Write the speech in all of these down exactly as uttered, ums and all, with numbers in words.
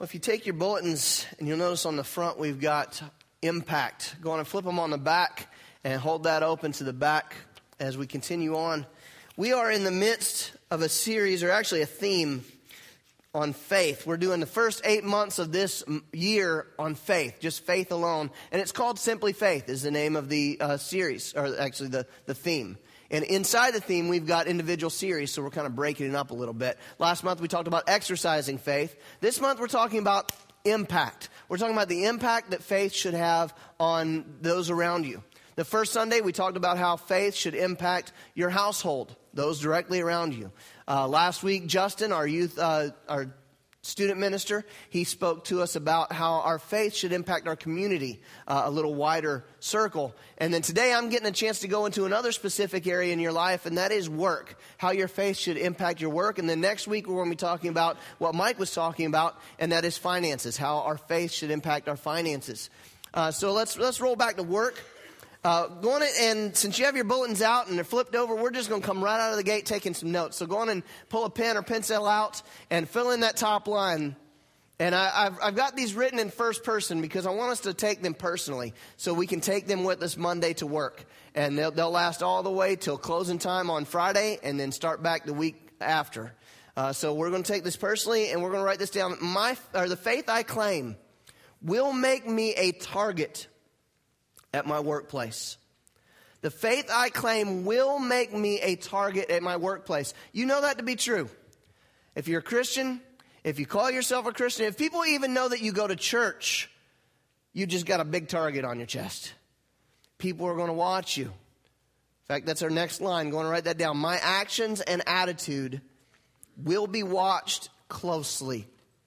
Well, if you take your bulletins and you'll notice on the front we've got impact. Go on and flip them on the back and hold that open to the back as we continue on. We are in the midst of a series, or actually a theme, on faith. We're doing the first eight months of this year on faith, just faith alone. And it's called Simply Faith is the name of the uh, series, or actually the, the theme. And inside the theme, we've got individual series, so we're kind of breaking it up a little bit. Last month, we talked about exercising faith. This month, we're talking about impact. We're talking about the impact that faith should have on those around you. The first Sunday, we talked about how faith should impact your household, those directly around you. Uh, last week, Justin, our youth, uh, our student minister, he spoke to us about how our faith should impact our community, uh, a little wider circle. And then today I'm getting a chance to go into another specific area in your life, and that is work, how your faith should impact your work. And then next week we're going to be talking about what Mike was talking about, and that is finances, how our faith should impact our finances. Uh, so let's let's roll back to work. Uh, go on and since you have your bulletins out and they're flipped over, we're just going to come right out of the gate taking some notes. So go on and pull a pen or pencil out and fill in that top line. And I, I've, I've got these written in first person because I want us to take them personally so we can take them with us Monday to work. And they'll, they'll last all the way till closing time on Friday and then start back the week after. Uh, so we're going to take this personally and we're going to write this down. My, or the faith I claim will make me a target at my workplace. The faith I claim will make me a target at my workplace. You know that to be true. If you're a Christian, if you call yourself a Christian, if people even know that you go to church, you just got a big target on your chest. People are going to watch you. In fact, that's our next line. I'm going to write that down. My actions and attitude will be watched closely.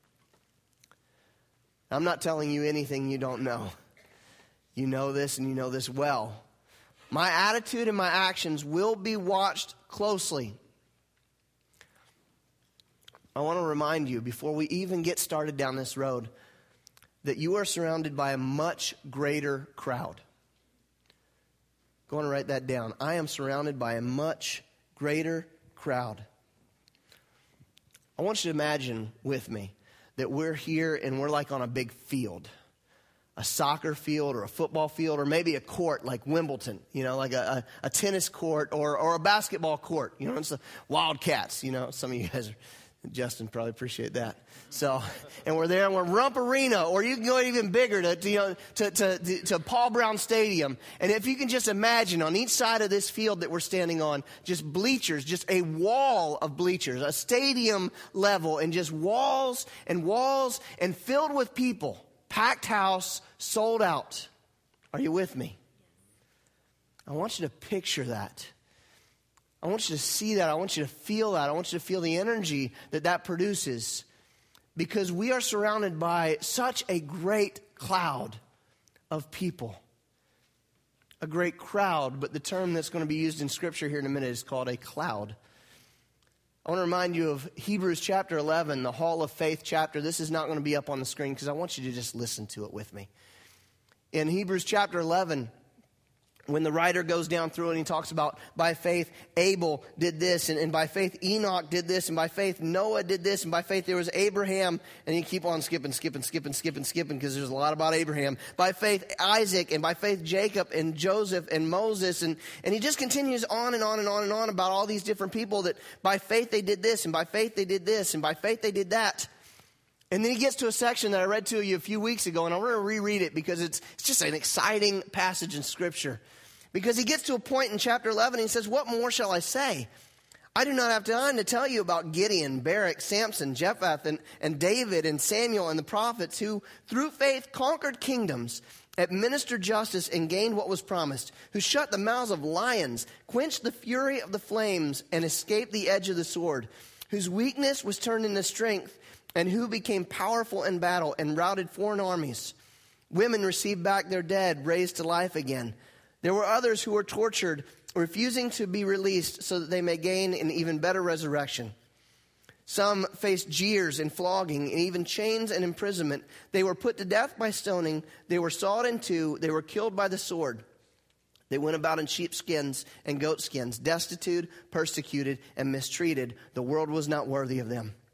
I'm not telling you anything you don't know. You know this and you know this well. My attitude and my actions will be watched closely. I want to remind you, before we even get started down this road, that you are surrounded by a much greater crowd. Go on and write that down. I am surrounded by a much greater crowd. I want you to imagine with me that we're here and we're like on a big field. A soccer field or a football field or maybe a court like Wimbledon, you know, like a, a, a tennis court or, or a basketball court. You know, it's the Wildcats, you know, some of you guys are, Justin probably appreciate that. So, and we're there and we're Rump Arena, or you can go even bigger to, to you know, to, to, to, to Paul Brown Stadium. And if you can just imagine on each side of this field that we're standing on, just bleachers, just a wall of bleachers, a stadium level, and just walls and walls and filled with people. Packed house, sold out. Are you with me? I want you to picture that. I want you to see that. I want you to feel that. I want you to feel the energy that that produces. Because we are surrounded by such a great cloud of people. A great crowd, but the term that's going to be used in Scripture here in a minute is called a cloud. I want to remind you of Hebrews chapter eleven, the Hall of Faith chapter. This is not going to be up on the screen because I want you to just listen to it with me. In Hebrews chapter eleven, when the writer goes down through it and he talks about by faith Abel did this, and, and by faith Enoch did this, and by faith Noah did this, and by faith there was Abraham, and you keep on skipping, skipping, skipping, skipping, skipping because there's a lot about Abraham. By faith Isaac, and by faith Jacob and Joseph and Moses, and, and he just continues on and on and on and on about all these different people that by faith they did this, and by faith they did this, and by faith they did that. And then he gets to a section that I read to you a few weeks ago, and I'm going to reread it because it's, it's just an exciting passage in Scripture. Because he gets to a point in chapter eleven, and he says, what more shall I say? I do not have time to tell you about Gideon, Barak, Samson, Jephthah, and, and David, and Samuel, and the prophets who, through faith, conquered kingdoms, administered justice, and gained what was promised, who shut the mouths of lions, quenched the fury of the flames, and escaped the edge of the sword, whose weakness was turned into strength, and who became powerful in battle and routed foreign armies. Women received back their dead, raised to life again. There were others who were tortured, refusing to be released so that they may gain an even better resurrection. Some faced jeers and flogging and even chains and imprisonment. They were put to death by stoning. They were sawed in two. They were killed by the sword. They went about in sheepskins and goatskins, destitute, persecuted, and mistreated. The world was not worthy of them.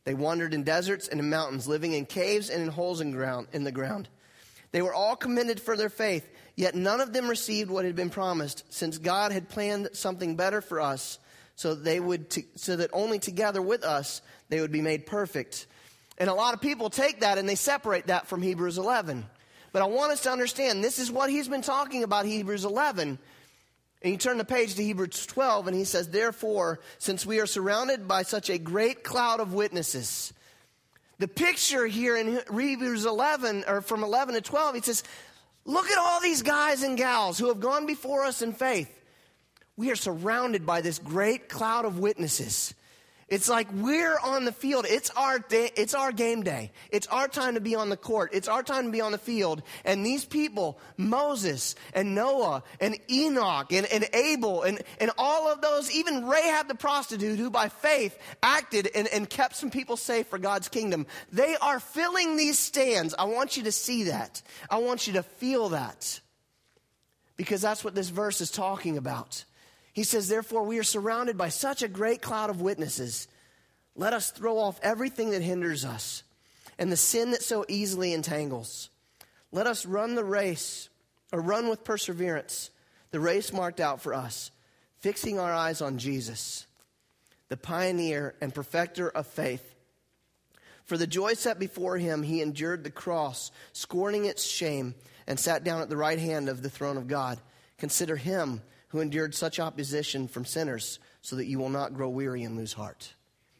They wandered in deserts and in mountains, living in caves and in holes in ground in the ground. They were all commended for their faith, yet none of them received what had been promised, since God had planned something better for us, so that they would t- so that only together with us they would be made perfect. And a lot of people take that and they separate that from Hebrews eleven. But I want us to understand this is what he's been talking about, Hebrews eleven. And you turn the page to Hebrews twelve, and he says, therefore, since we are surrounded by such a great cloud of witnesses. The picture here in Hebrews eleven, or from eleven to twelve, he says, look at all these guys and gals who have gone before us in faith. We are surrounded by this great cloud of witnesses. It's like we're on the field. It's our day, it's our game day. It's our time to be on the court. It's our time to be on the field. And these people, Moses and Noah and Enoch and, and Abel and, and all of those, even Rahab the prostitute who by faith acted and, and kept some people safe for God's kingdom. They are filling these stands. I want you to see that. I want you to feel that. Because that's what this verse is talking about. He says, therefore, we are surrounded by such a great cloud of witnesses. Let us throw off everything that hinders us and the sin that so easily entangles. Let us run the race, or run with perseverance, the race marked out for us, fixing our eyes on Jesus, the pioneer and perfecter of faith. For the joy set before him, he endured the cross, scorning its shame, and sat down at the right hand of the throne of God. Consider him who endured such opposition from sinners, so that you will not grow weary and lose heart.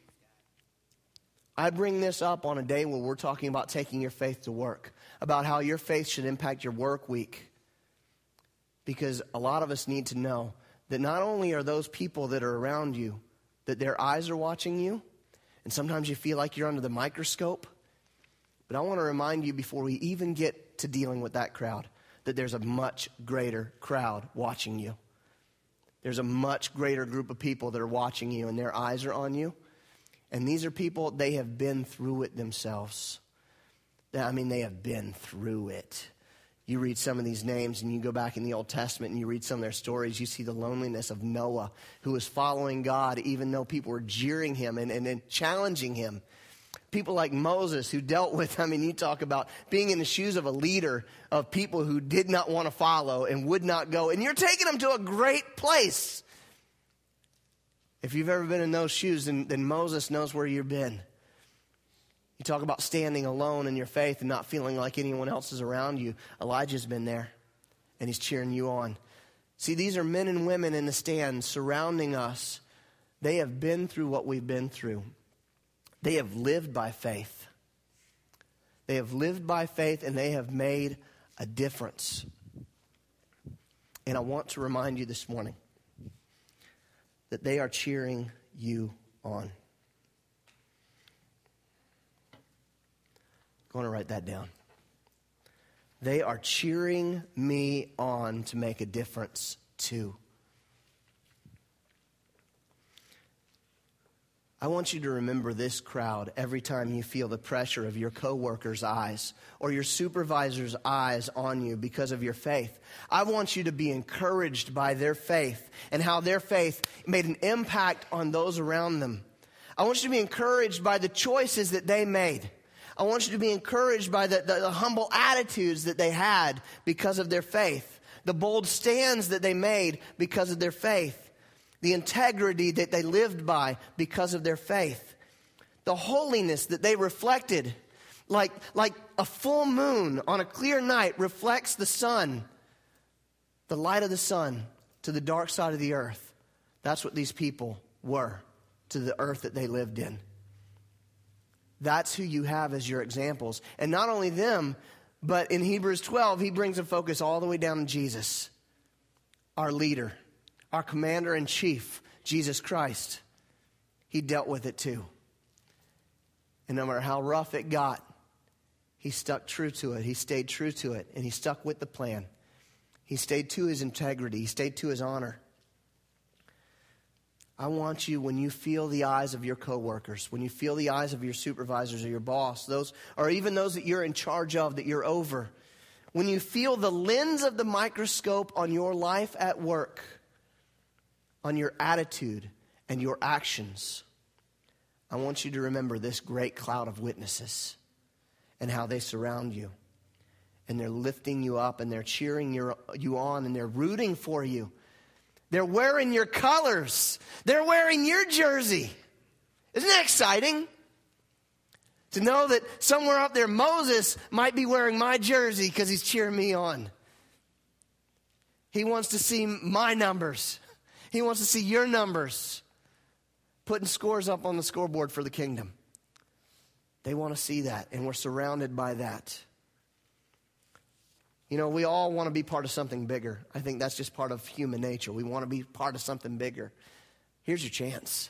I bring this up on a day where we're talking about taking your faith to work, about how your faith should impact your work week. Because a lot of us need to know that not only are those people that are around you, that their eyes are watching you, and sometimes you feel like you're under the microscope, but I want to remind you before we even get to dealing with that crowd, that there's a much greater crowd watching you. There's a much greater group of people that are watching you and their eyes are on you. And these are people, they have been through it themselves. I mean, they have been through it. You read some of these names and you go back in the Old Testament and you read some of their stories. You see the loneliness of Noah, who was following God even though people were jeering him and, and, and challenging him. People like Moses, who dealt with, I mean, you talk about being in the shoes of a leader of people who did not want to follow and would not go. And you're taking them to a great place. If you've ever been in those shoes, then, then Moses knows where you've been. You talk about standing alone in your faith and not feeling like anyone else is around you. Elijah's been there, and he's cheering you on. See, these are men and women in the stands surrounding us. They have been through what we've been through. They have lived by faith. They have lived by faith and they have made a difference. And I want to remind you this morning that they are cheering you on. I'm going to write that down. They are cheering me on to make a difference too. I want you to remember this crowd every time you feel the pressure of your coworkers' eyes or your supervisor's eyes on you because of your faith. I want you to be encouraged by their faith and how their faith made an impact on those around them. I want you to be encouraged by the choices that they made. I want you to be encouraged by the, the, the humble attitudes that they had because of their faith, the bold stands that they made because of their faith. The integrity that they lived by because of their faith. The holiness that they reflected. Like, like a full moon on a clear night reflects the sun. The light of the sun to the dark side of the earth. That's what these people were to the earth that they lived in. That's who you have as your examples. And not only them, but in Hebrews twelve, he brings a focus all the way down to Jesus, our leader. Our commander-in-chief, Jesus Christ, he dealt with it too. And no matter how rough it got, he stuck true to it. He stayed true to it, and he stuck with the plan. He stayed to his integrity. He stayed to his honor. I want you, when you feel the eyes of your coworkers, when you feel the eyes of your supervisors or your boss, those, or even those that you're in charge of, that you're over, when you feel the lens of the microscope on your life at work, on your attitude and your actions, I want you to remember this great cloud of witnesses and how they surround you. And they're lifting you up and they're cheering you, you on and they're rooting for you. They're wearing your colors. They're wearing your jersey. Isn't that exciting? To know that somewhere up there, Moses might be wearing my jersey because he's cheering me on. He wants to see my numbers. He wants to see your numbers. Putting scores up on the scoreboard for the kingdom. They want to see that, and we're surrounded by that. You know, we all want to be part of something bigger. I think that's just part of human nature. We want to be part of something bigger. Here's your chance.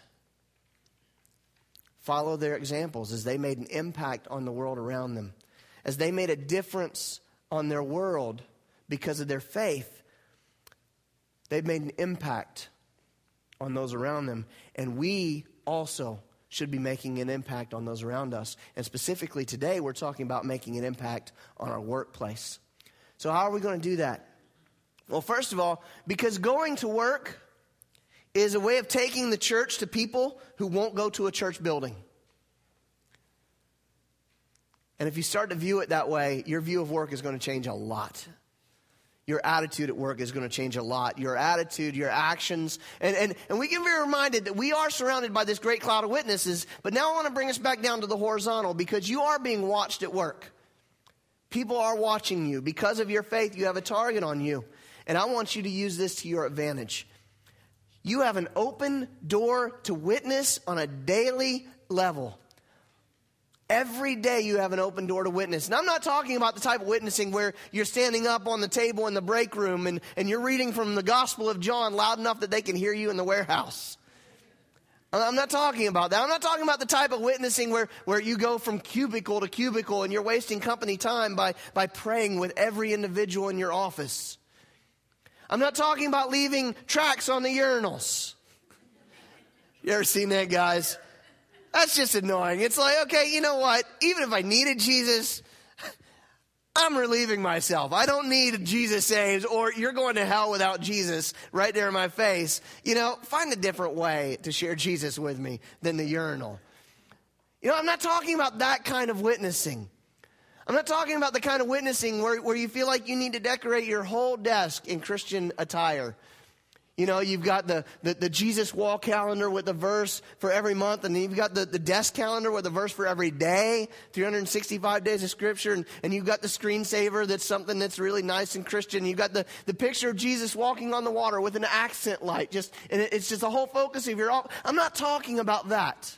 Follow their examples as they made an impact on the world around them. As they made a difference on their world because of their faith, they've made an impact on those around them. And we also should be making an impact on those around us. And specifically today, we're talking about making an impact on our workplace. So how are we going to do that? Well, first of all, because going to work is a way of taking the church to people who won't go to a church building. And if you start to view it that way, your view of work is going to change a lot. Your attitude at work is going to change a lot. Your attitude, your actions. And, and, and we can be reminded that we are surrounded by this great cloud of witnesses. But now I want to bring us back down to the horizontal because you are being watched at work. People are watching you. Because of your faith, you have a target on you. And I want you to use this to your advantage. You have an open door to witness on a daily level. Every day you have an open door to witness. And I'm not talking about the type of witnessing where you're standing up on the table in the break room and, and you're reading from the Gospel of John loud enough that they can hear you in the warehouse. I'm not talking about that. I'm not talking about the type of witnessing where, where you go from cubicle to cubicle and you're wasting company time by, by praying with every individual in your office. I'm not talking about leaving tracts on the urinals. You ever seen that, guys? That's just annoying. It's like, okay, you know what? Even if I needed Jesus, I'm relieving myself. I don't need Jesus saves or you're going to hell without Jesus right there in my face. You know, find a different way to share Jesus with me than the urinal. You know, I'm not talking about that kind of witnessing. I'm not talking about the kind of witnessing where, where you feel like you need to decorate your whole desk in Christian attire. You know, you've got the, the, the Jesus wall calendar with a verse for every month, and then you've got the, the desk calendar with a verse for every day, three hundred sixty-five days of Scripture, and, and you've got the screensaver that's something that's really nice and Christian. You've got the, the picture of Jesus walking on the water with an accent light, just and it, it's just the whole focus of your... I'm not talking about that.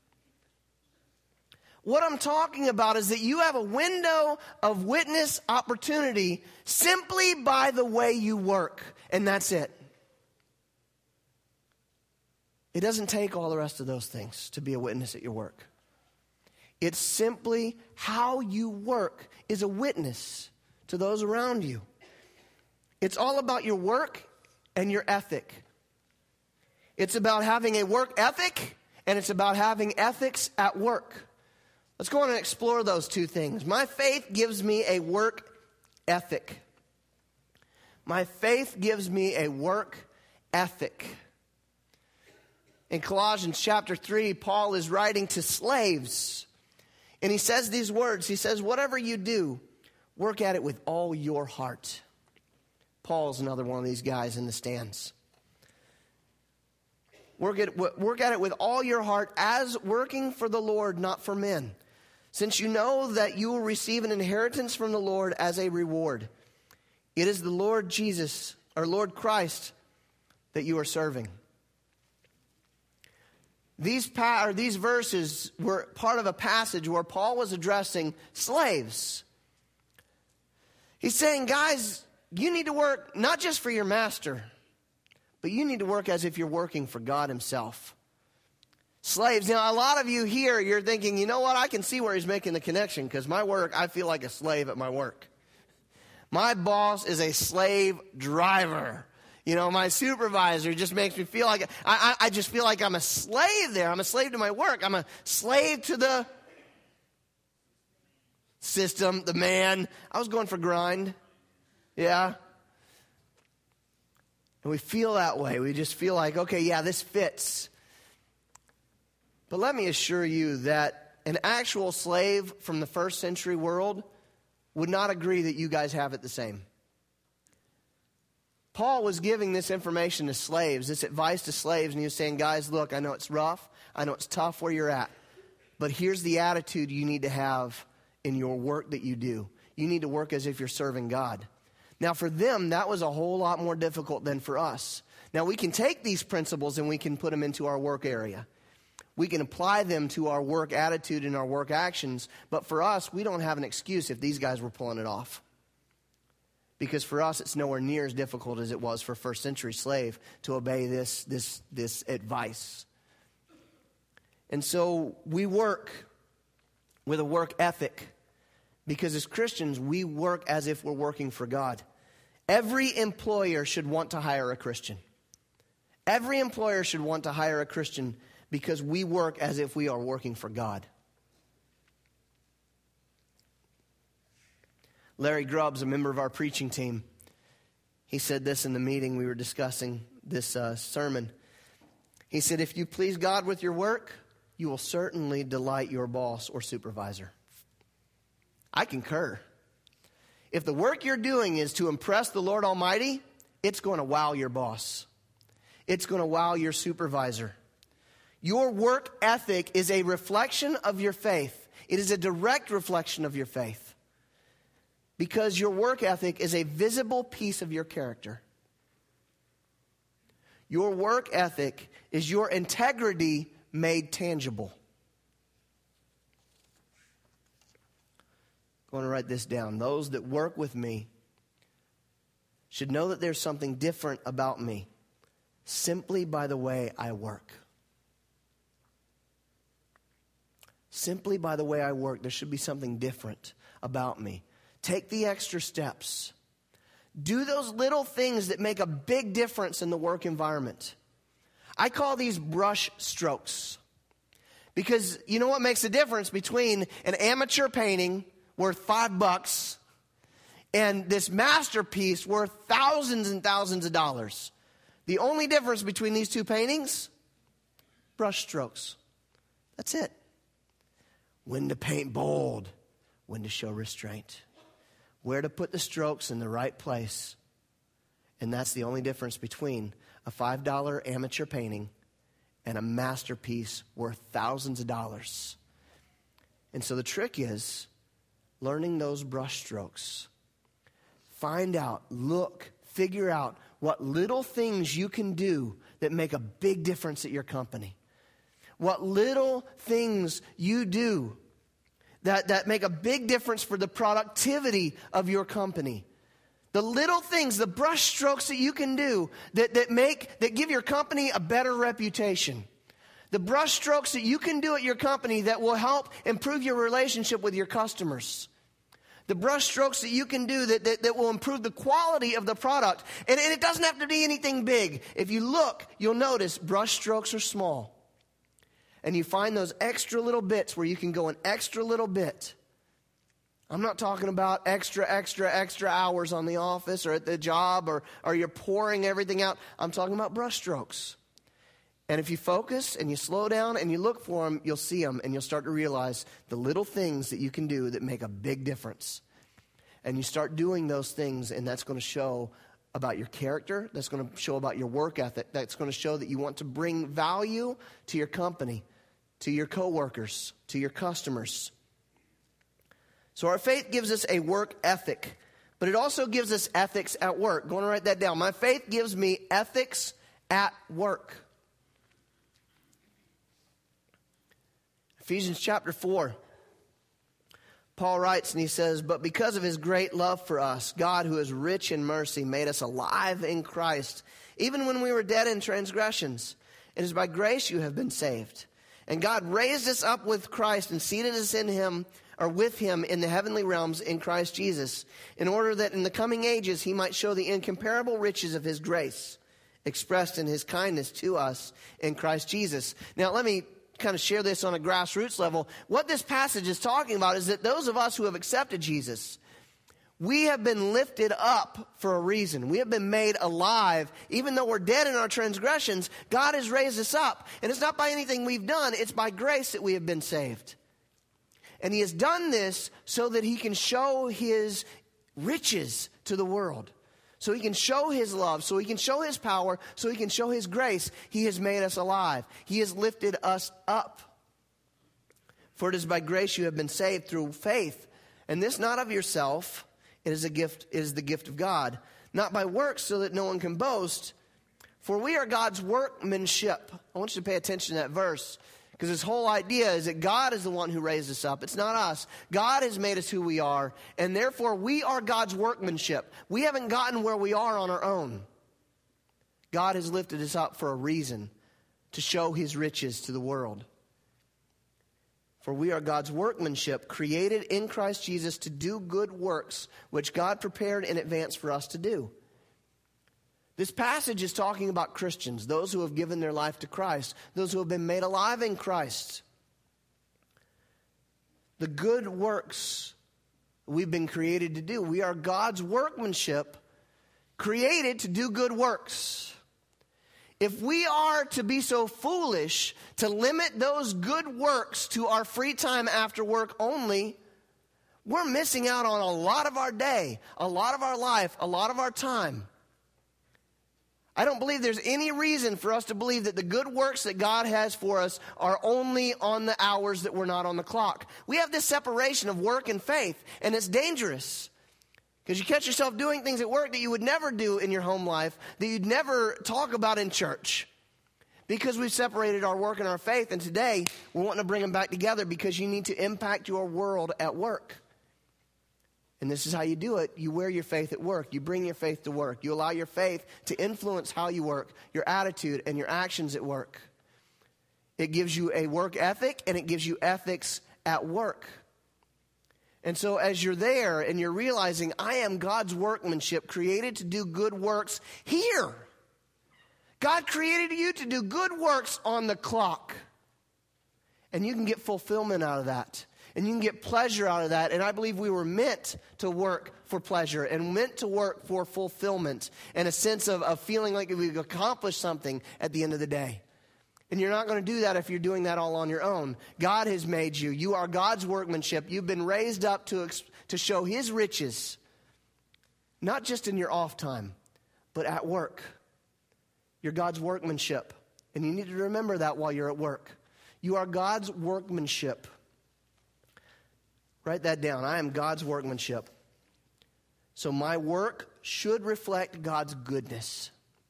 What I'm talking about is that you have a window of witness opportunity simply by the way you work, and that's it. It doesn't take all the rest of those things to be a witness at your work. It's simply how you work is a witness to those around you. It's all about your work and your ethic. It's about having a work ethic, and it's about having ethics at work. Let's go on and explore those two things. My faith gives me a work ethic. My faith gives me a work ethic. In Colossians chapter three, Paul is writing to slaves. And he says these words. He says, whatever you do, work at it with all your heart. Paul's another one of these guys in the stands. Work at, work at it with all your heart as working for the Lord, not for men. Since you know that you will receive an inheritance from the Lord as a reward. It is the Lord Jesus, or Lord Christ, that you are serving. These, pa- or these verses were part of a passage where Paul was addressing slaves. He's saying, guys, you need to work not just for your master, but you need to work as if you're working for God himself. Slaves, now a lot of you here, you're thinking, you know what, I can see where he's making the connection because my work, I feel like a slave at my work. My boss is a slave driver. You know, my supervisor just makes me feel like, I, I, I just feel like I'm a slave there. I'm a slave to my work. I'm a slave to the system, the man. I was going for grind. Yeah. And we feel that way. We just feel like, okay, yeah, this fits. But let me assure you that an actual slave from the first century world would not agree that you guys have it the same. Paul was giving this information to slaves, this advice to slaves, and he was saying, guys, look, I know it's rough. I know it's tough where you're at. But here's the attitude you need to have in your work that you do. You need to work as if you're serving God. Now, for them, that was a whole lot more difficult than for us. Now, we can take these principles and we can put them into our work area. We can apply them to our work attitude and our work actions. But for us, we don't have an excuse if these guys were pulling it off. Because for us, it's nowhere near as difficult as it was for a first century slave to obey this, this, this advice. And so we work with a work ethic. Because as Christians, we work as if we're working for God. Every employer should want to hire a Christian. Every employer should want to hire a Christian because we work as if we are working for God. Larry Grubbs, a member of our preaching team, he said this in the meeting we were discussing this uh, sermon. He said, if you please God with your work, you will certainly delight your boss or supervisor. I concur. If the work you're doing is to impress the Lord Almighty, it's going to wow your boss. It's going to wow your supervisor. Your work ethic is a reflection of your faith. It is a direct reflection of your faith. Because your work ethic is a visible piece of your character. Your work ethic is your integrity made tangible. I want to write this down. Those that work with me should know that there's something different about me simply by the way I work. Simply by the way I work, there should be something different about me. Take the extra steps. Do those little things that make a big difference in the work environment. I call these brush strokes. Because you know what makes a difference between an amateur painting worth five bucks and this masterpiece worth thousands and thousands of dollars? The only difference between these two paintings? Brush strokes. That's it. When to paint bold, when to show restraint. Where to put the strokes in the right place. And that's the only difference between a five dollar amateur painting and a masterpiece worth thousands of dollars. And so the trick is learning those brush strokes. Find out, look, figure out what little things you can do that make a big difference at your company. What little things you do that, that make a big difference for the productivity of your company. The little things, the brush strokes that you can do that, that make that give your company a better reputation. The brush strokes that you can do at your company that will help improve your relationship with your customers. The brush strokes that you can do that, that, that will improve the quality of the product. And, and it doesn't have to be anything big. If you look, you'll notice brush strokes are small. And you find those extra little bits where you can go an extra little bit. I'm not talking about extra, extra, extra hours on the office or at the job or, or you're pouring everything out. I'm talking about brush strokes. And if you focus and you slow down and you look for them, you'll see them and you'll start to realize the little things that you can do that make a big difference. And you start doing those things, and that's going to show about your character. That's going to show about your work ethic. That's going to show that you want to bring value to your company, to your coworkers, to your customers. So our faith gives us a work ethic, but it also gives us ethics at work. Go and write that down. My faith gives me ethics at work. Ephesians chapter four, Paul writes and he says, but because of his great love for us, God, who is rich in mercy, made us alive in Christ, even when we were dead in transgressions. It is by grace you have been saved. And God raised us up with Christ and seated us in him, or with him in the heavenly realms in Christ Jesus, in order that in the coming ages he might show the incomparable riches of his grace, expressed in his kindness to us in Christ Jesus. Now let me kind of share this on a grassroots level. What this passage is talking about is that those of us who have accepted Jesus, We have been lifted up for a reason. We have been made alive. Even though we're dead in our transgressions, God has raised us up. And it's not by anything we've done. It's by grace that we have been saved. And he has done this so that he can show his riches to the world. So he can show his love, so he can show his power, so he can show his grace. He has made us alive. He has lifted us up. For it is by grace you have been saved through faith. And this not of yourself, it is a gift, it is the gift of God. Not by works, so that no one can boast. For we are God's workmanship. I want you to pay attention to that verse. Because this whole idea is that God is the one who raised us up. It's not us. God has made us who we are. And therefore, we are God's workmanship. We haven't gotten where we are on our own. God has lifted us up for a reason. To show his riches to the world. For we are God's workmanship, created in Christ Jesus to do good works, which God prepared in advance for us to do. This passage is talking about Christians, those who have given their life to Christ, those who have been made alive in Christ. The good works we've been created to do. We are God's workmanship, created to do good works. If we are to be so foolish to limit those good works to our free time after work only, we're missing out on a lot of our day, a lot of our life, a lot of our time. I don't believe there's any reason for us to believe that the good works that God has for us are only on the hours that we're not on the clock. We have this separation of work and faith, and it's dangerous. Because you catch yourself doing things at work that you would never do in your home life, that you'd never talk about in church. Because we've separated our work and our faith, and today we're wanting to bring them back together because you need to impact your world at work. And this is how you do it. You wear your faith at work. You bring your faith to work. You allow your faith to influence how you work, your attitude and your actions at work. It gives you a work ethic, and it gives you ethics at work. And so as you're there and you're realizing, I am God's workmanship, created to do good works here. God created you to do good works on the clock. And you can get fulfillment out of that. And you can get pleasure out of that. And I believe we were meant to work for pleasure and meant to work for fulfillment and a sense of, of feeling like we've accomplished something at the end of the day. And you're not going to do that if you're doing that all on your own. God has made you. You are God's workmanship. You've been raised up to, to show his riches, not just in your off time, but at work. You're God's workmanship. And you need to remember that while you're at work. You are God's workmanship. Write that down. I am God's workmanship. So my work should reflect God's goodness.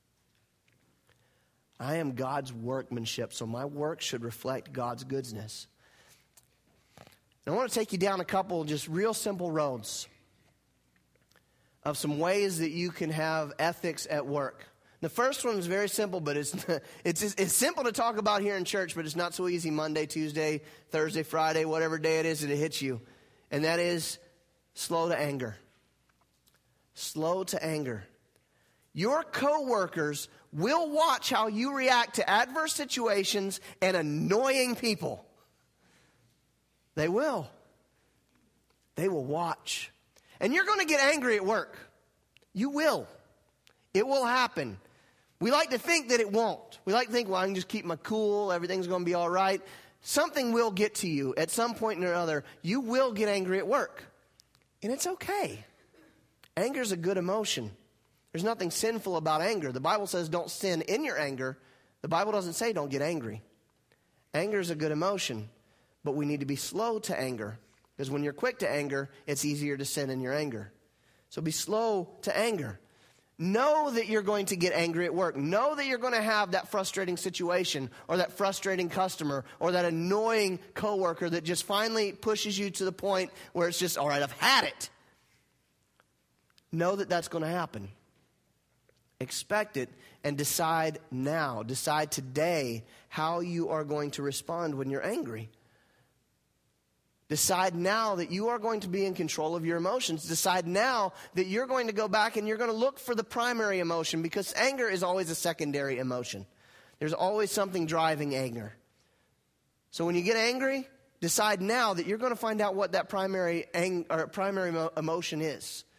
I am God's workmanship, so my work should reflect God's goodness. And I want to take you down a couple just real simple roads of some ways that you can have ethics at work. The first one is very simple, but it's, it's, it's simple to talk about here in church, but it's not so easy Monday, Tuesday, Thursday, Friday, whatever day it is that it hits you. And that is slow to anger. Slow to anger. Your coworkers will watch how you react to adverse situations and annoying people. They will. They will watch. And you're going to get angry at work. You will. It will happen. We like to think that it won't. We like to think, well, I can just keep my cool. Everything's going to be all right. Something will get to you at some point or another. You will get angry at work. And it's okay. Anger is a good emotion. There's nothing sinful about anger. The Bible says don't sin in your anger. The Bible doesn't say don't get angry. Anger is a good emotion, but we need to be slow to anger. Because when you're quick to anger, it's easier to sin in your anger. So be slow to anger. Know that you're going to get angry at work. Know that you're going to have that frustrating situation or that frustrating customer or that annoying coworker that just finally pushes you to the point where it's just, all right, I've had it. Know that that's going to happen. Expect it and decide now. Decide today how you are going to respond when you're angry. Decide now that you are going to be in control of your emotions. Decide now that you're going to go back and you're going to look for the primary emotion, because anger is always a secondary emotion. There's always something driving anger. So when you get angry, decide now that you're going to find out what that primary ang- or primary emo- emotion is.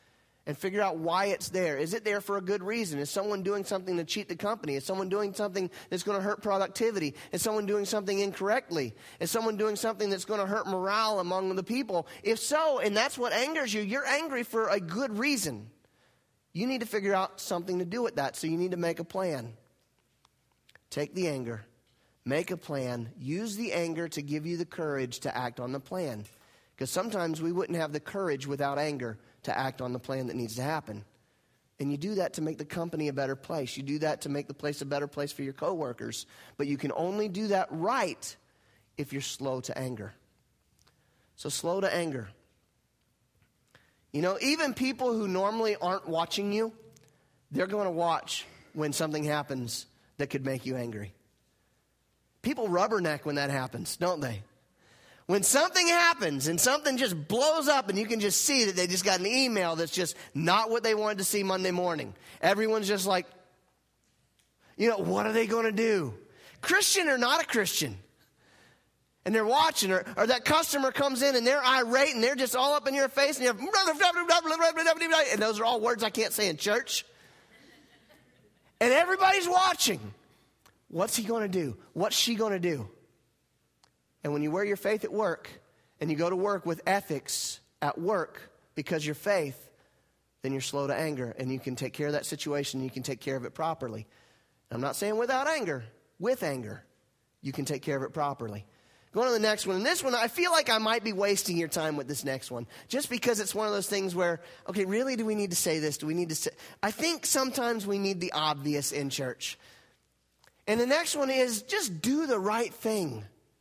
and figure out why it's there. Is it there for a good reason? Is someone doing something to cheat the company? Is someone doing something that's going to hurt productivity? Is someone doing something incorrectly? Is someone doing something that's going to hurt morale among the people? If so, and that's what angers you, you're angry for a good reason. You need to figure out something to do with that, so you need to make a plan. Take the anger, make a plan, use the anger to give you the courage to act on the plan. Because sometimes we wouldn't have the courage without anger to act on the plan that needs to happen. And you do that to make the company a better place. You do that to make the place a better place for your coworkers. But you can only do that right if you're slow to anger. So slow to anger. You know, even people who normally aren't watching you, they're going to watch when something happens that could make you angry. People rubberneck when that happens, don't they? When something happens and something just blows up and you can just see that they just got an email that's just not what they wanted to see Monday morning. Everyone's just like, you know, what are they going to do? Christian or not a Christian? And they're watching, or, or that customer comes in and they're irate and they're just all up in your face and you're, and those are all words I can't say in church. And everybody's watching. What's he going to do? What's she going to do? And when you wear your faith at work and you go to work with ethics at work because your faith, then you're slow to anger and you can take care of that situation and you can take care of it properly. I'm not saying without anger, with anger, you can take care of it properly. Going to the next one. And this one, I feel like I might be wasting your time with this next one. Just because it's one of those things where, okay, really, do we need to say this? Do we need to say? I think sometimes we need the obvious in church. And the next one is just do the right thing.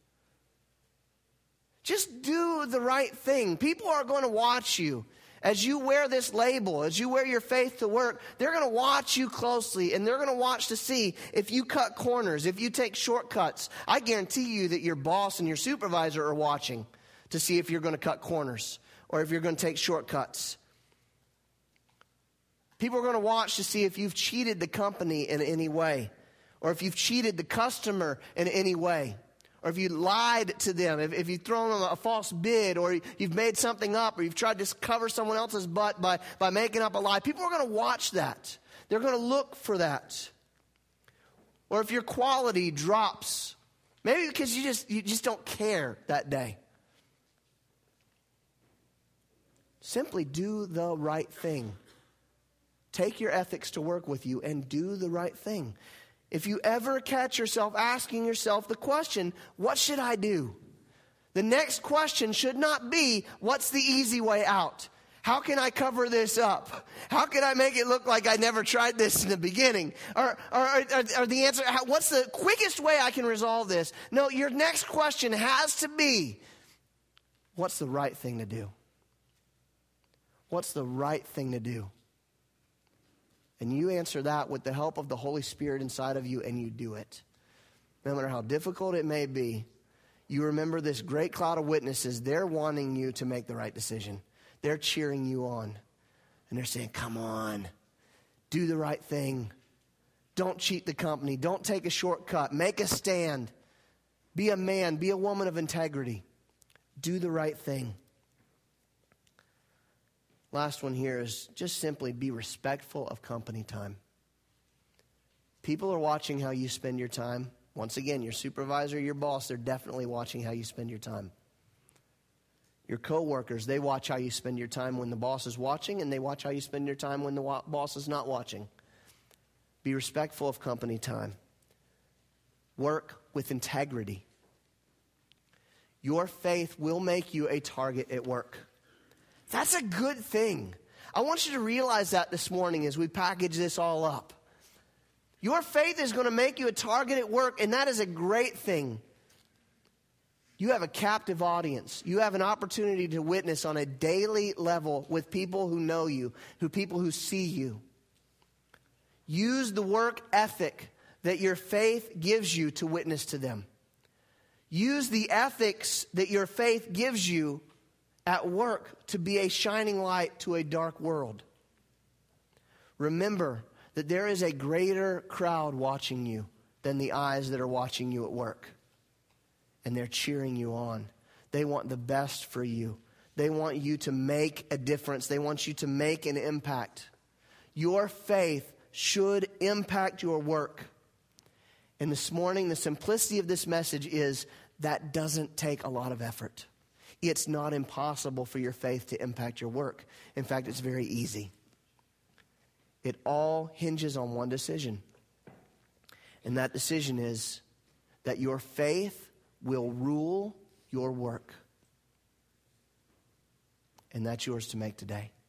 Just do the right thing. People are going to watch you. As you wear this label, as you wear your faith to work, they're going to watch you closely, and they're going to watch to see if you cut corners, if you take shortcuts. I guarantee you that your boss and your supervisor are watching to see if you're going to cut corners or if you're going to take shortcuts. People are going to watch to see if you've cheated the company in any way, or if you've cheated the customer in any way. Or if you lied to them, if, if you've thrown them a false bid, or you've made something up, or you've tried to cover someone else's butt by, by making up a lie, people are going to watch that. They're going to look for that. Or if your quality drops, maybe because you just you just don't care that day. Simply do the right thing. Take your ethics to work with you and do the right thing. If you ever catch yourself asking yourself the question, what should I do? The next question should not be, what's the easy way out? How can I cover this up? How can I make it look like I never tried this in the beginning? Or, or, or, or the answer, how, what's the quickest way I can resolve this? No, your next question has to be, what's the right thing to do? What's the right thing to do? And you answer that with the help of the Holy Spirit inside of you, and you do it. No matter how difficult it may be, you remember this great cloud of witnesses. They're wanting you to make the right decision. They're cheering you on. And they're saying, come on, do the right thing. Don't cheat the company. Don't take a shortcut. Make a stand. Be a man. Be a woman of integrity. Do the right thing. Last one here is just simply be respectful of company time. People are watching how you spend your time. Once again, your supervisor, your boss, they're definitely watching how you spend your time. Your coworkers, they watch how you spend your time when the boss is watching, and they watch how you spend your time when the wa- boss is not watching. Be respectful of company time. Work with integrity. Your faith will make you a target at work. That's a good thing. I want you to realize that this morning as we package this all up. Your faith is going to make you a target at work, and that is a great thing. You have a captive audience. You have an opportunity to witness on a daily level with people who know you, who people who see you. Use the work ethic that your faith gives you to witness to them. Use the ethics that your faith gives you at work to be a shining light to a dark world. Remember that there is a greater crowd watching you than the eyes that are watching you at work. And they're cheering you on. They want the best for you. They want you to make a difference. They want you to make an impact. Your faith should impact your work. And this morning, the simplicity of this message is that doesn't take a lot of effort. It's not impossible for your faith to impact your work. In fact, it's very easy. It all hinges on one decision. And that decision is that your faith will rule your work. And that's yours to make today.